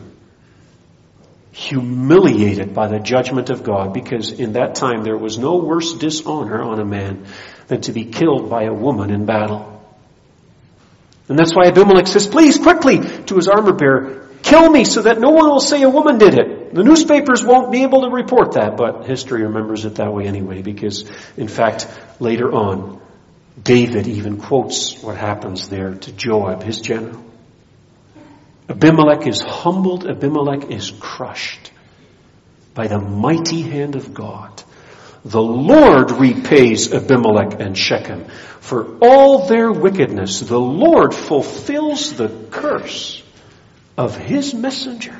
Humiliated by the judgment of God, because in that time there was no worse dishonor on a man than to be killed by a woman in battle. And that's why Abimelech says, please, quickly, to his armor bearer, kill me so that no one will say a woman did it. The newspapers won't be able to report that, but history remembers it that way anyway, because, in fact, later on, David even quotes what happens there to Joab, his general. Abimelech is humbled. Abimelech is crushed by the mighty hand of God. The Lord repays Abimelech and Shechem for all their wickedness. The Lord fulfills the curse of his messenger.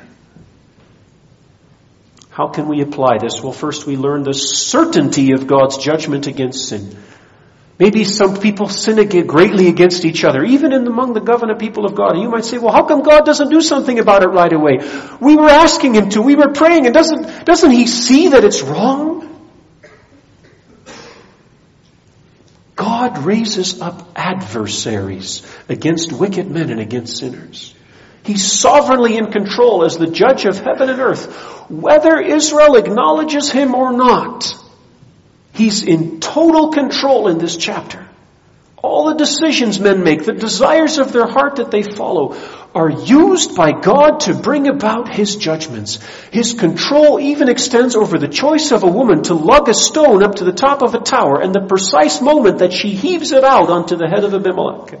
How can we apply this? Well, first we learn the certainty of God's judgment against sin. Maybe some people sin greatly against each other, even among the covenant people of God. And you might say, well, how come God doesn't do something about it right away? We were asking him to. We were praying. And doesn't he see that it's wrong? God God raises up adversaries against wicked men and against sinners. He's sovereignly in control as the judge of heaven and earth, whether Israel acknowledges him or not. He's in total control in this chapter. All the decisions men make, the desires of their heart that they follow, are used by God to bring about His judgments. His control even extends over the choice of a woman to lug a stone up to the top of a tower and the precise moment that she heaves it out onto the head of Abimelech.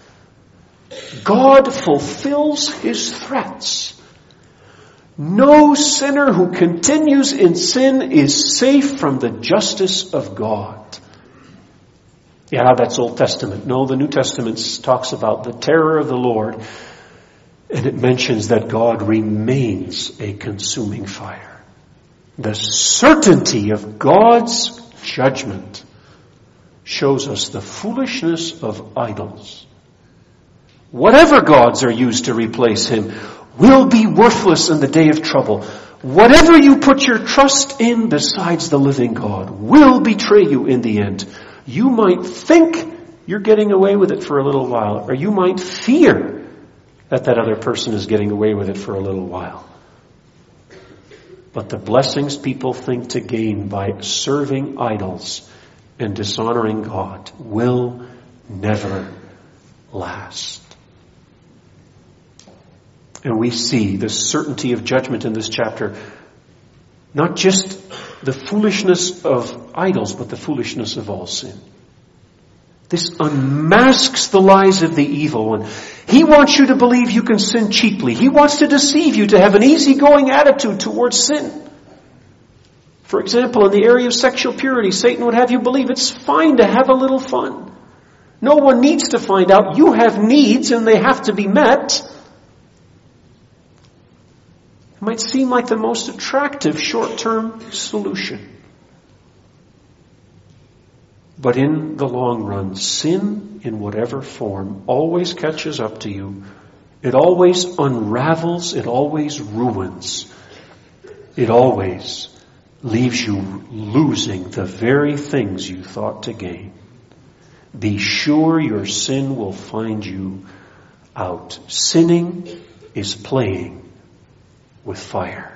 God fulfills His threats. No sinner who continues in sin is safe from the justice of God. Yeah, that's Old Testament. No, the New Testament talks about the terror of the Lord, and it mentions that God remains a consuming fire. The certainty of God's judgment shows us the foolishness of idols. Whatever gods are used to replace Him will be worthless in the day of trouble. Whatever you put your trust in besides the living God will betray you in the end. You might think you're getting away with it for a little while, or you might fear that other person is getting away with it for a little while. But the blessings people think to gain by serving idols and dishonoring God will never last. And we see the certainty of judgment in this chapter, not just the foolishness of idols, but the foolishness of all sin. This unmasks the lies of the evil one. He wants you to believe you can sin cheaply. He wants to deceive you to have an easygoing attitude towards sin. For example, in the area of sexual purity, Satan would have you believe it's fine to have a little fun. No one needs to find out. You have needs and they have to be met. It might seem like the most attractive short-term solution. But in the long run, sin in whatever form always catches up to you. It always unravels. It always ruins. It always leaves you losing the very things you thought to gain. Be sure your sin will find you out. Sinning is playing with fire.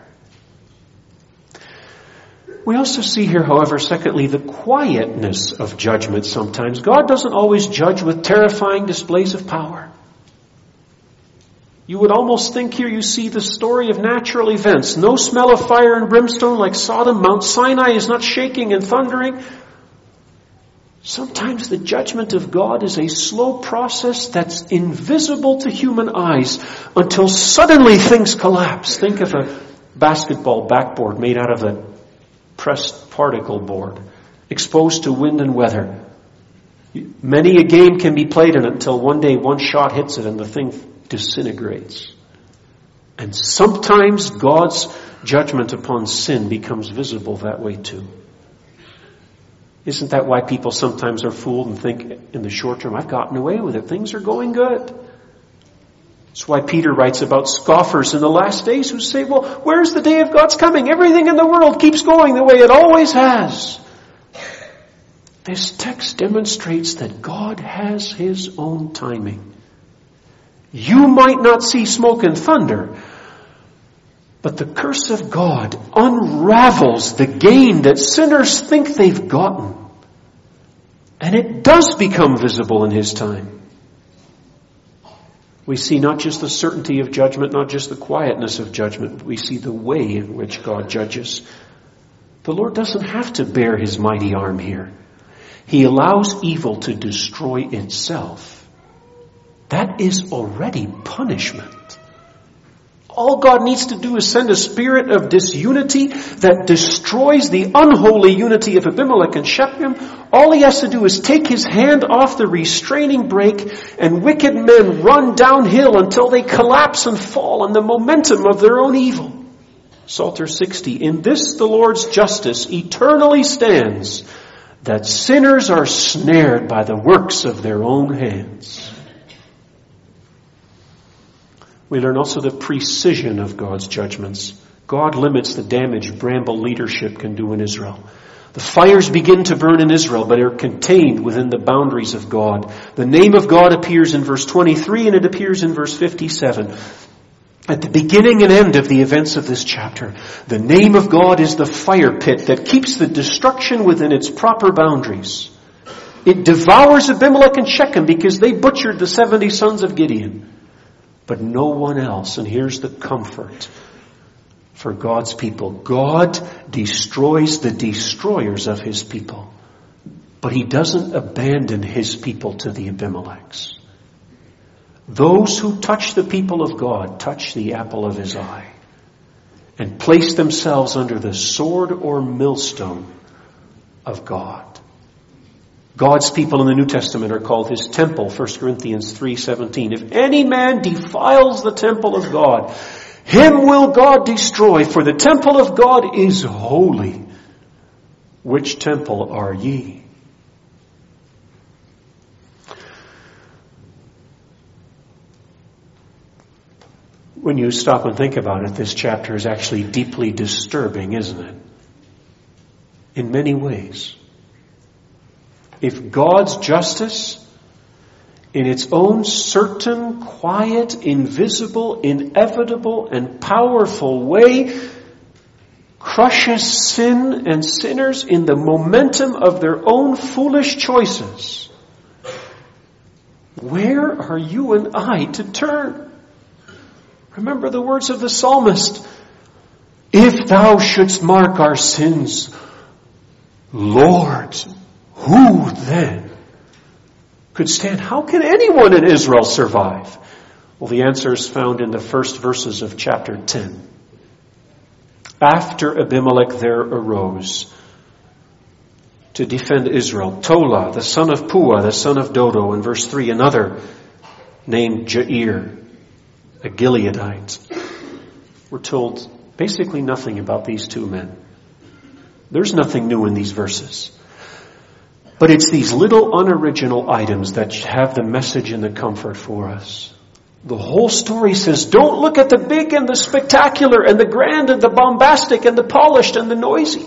We also see here, however, secondly, the quietness of judgment sometimes. God doesn't always judge with terrifying displays of power. You would almost think here you see the story of natural events. No smell of fire and brimstone like Sodom. Mount Sinai is not shaking and thundering. Sometimes the judgment of God is a slow process that's invisible to human eyes until suddenly things collapse. Think of a basketball backboard made out of a pressed particle board, exposed to wind and weather. Many a game can be played in it until one day one shot hits it and the thing disintegrates. And sometimes God's judgment upon sin becomes visible that way too. Isn't that why people sometimes are fooled and think in the short term, I've gotten away with it. Things are going good. That's why Peter writes about scoffers in the last days who say, well, where's the day of God's coming? Everything in the world keeps going the way it always has. This text demonstrates that God has His own timing. You might not see smoke and thunder, but the curse of God unravels the gain that sinners think they've gotten. And it does become visible in His time. We see not just the certainty of judgment, not just the quietness of judgment, but we see the way in which God judges. The Lord doesn't have to bear His mighty arm here. He allows evil to destroy itself. That is already punishment. All God needs to do is send a spirit of disunity that destroys the unholy unity of Abimelech and Shechem. All he has to do is take his hand off the restraining brake, and wicked men run downhill until they collapse and fall on the momentum of their own evil. Psalter 60, in this the Lord's justice eternally stands, that sinners are snared by the works of their own hands. We learn also the precision of God's judgments. God limits the damage Bramble leadership can do in Israel. The fires begin to burn in Israel, but are contained within the boundaries of God. The name of God appears in verse 23 and it appears in verse 57. At the beginning and end of the events of this chapter, the name of God is the fire pit that keeps the destruction within its proper boundaries. It devours Abimelech and Shechem because they butchered the 70 sons of Gideon. But no one else. And here's the comfort for God's people. God destroys the destroyers of his people, but he doesn't abandon his people to the Abimelechs. Those who touch the people of God touch the apple of his eye and place themselves under the sword or millstone of God. God's people in the New Testament are called his temple, 1 Corinthians 3:17. If any man defiles the temple of God, him will God destroy, for the temple of God is holy. Which temple are ye? When you stop and think about it, this chapter is actually deeply disturbing, isn't it? In many ways. If God's justice, in its own certain, quiet, invisible, inevitable, and powerful way, crushes sin and sinners in the momentum of their own foolish choices, where are you and I to turn? Remember the words of the psalmist. If thou shouldst mark our sins, Lord, who then could stand? How can anyone in Israel survive? Well, the answer is found in the first verses of chapter 10. After Abimelech there arose to defend Israel Tola, the son of Puah, the son of Dodo, in verse 3, another named Jair, a Gileadite. We're told basically nothing about these two men. There's nothing new in these verses. But it's these little unoriginal items that have the message and the comfort for us. The whole story says, don't look at the big and the spectacular and the grand and the bombastic and the polished and the noisy.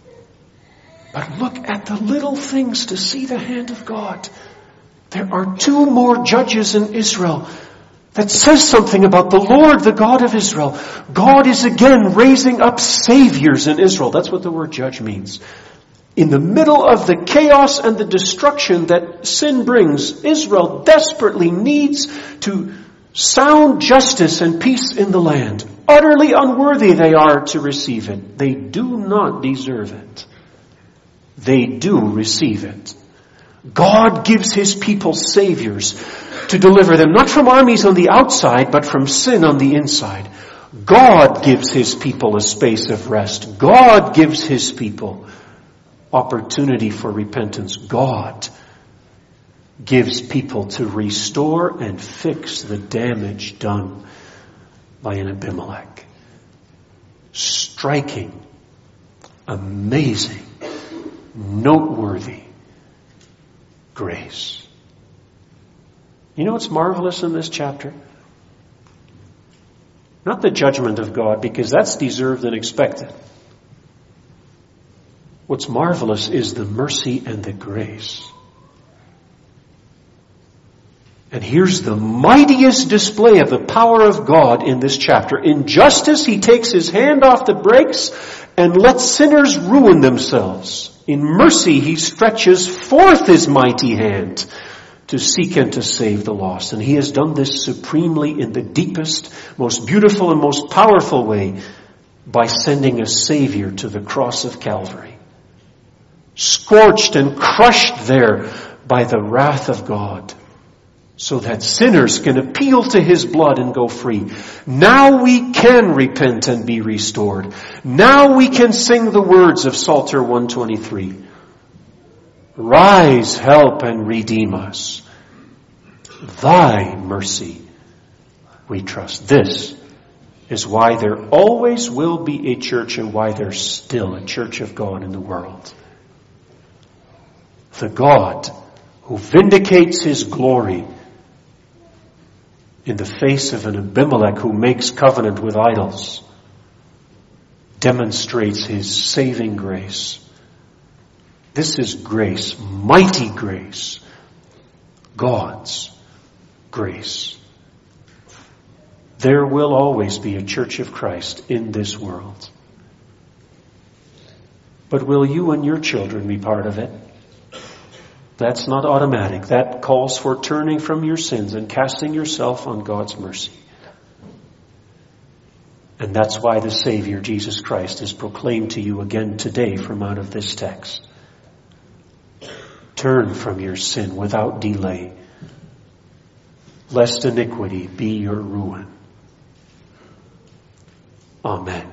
But look at the little things to see the hand of God. There are 2 more judges in Israel. That says something about the Lord, the God of Israel. God is again raising up saviors in Israel. That's what the word judge means. In the middle of the chaos and the destruction that sin brings, Israel desperately needs to sound justice and peace in the land. Utterly unworthy they are to receive it. They do not deserve it. They do receive it. God gives his people saviors to deliver them, not from armies on the outside, but from sin on the inside. God gives his people a space of rest. God gives his people opportunity for repentance. God gives people to restore and fix the damage done by an Abimelech. Striking, amazing, noteworthy grace. You know what's marvelous in this chapter? Not the judgment of God, because that's deserved and expected. What's marvelous is the mercy and the grace. And here's the mightiest display of the power of God in this chapter. In justice, he takes his hand off the brakes and lets sinners ruin themselves. In mercy, he stretches forth his mighty hand to seek and to save the lost. And he has done this supremely in the deepest, most beautiful, and most powerful way by sending a Savior to the cross of Calvary. Scorched and crushed there by the wrath of God, so that sinners can appeal to his blood and go free. Now we can repent and be restored. Now we can sing the words of Psalter 123. Rise, help, and redeem us. Thy mercy we trust. This is why there always will be a church and why there's still a church of God in the world. The God who vindicates his glory in the face of an Abimelech who makes covenant with idols, demonstrates his saving grace This is grace, mighty grace, God's grace. There will always be a Church of Christ in this world. But will you and your children be part of it? That's not automatic. That calls for turning from your sins and casting yourself on God's mercy. And that's why the Savior, Jesus Christ, is proclaimed to you again today from out of this text. Turn from your sin without delay, lest iniquity be your ruin. Amen.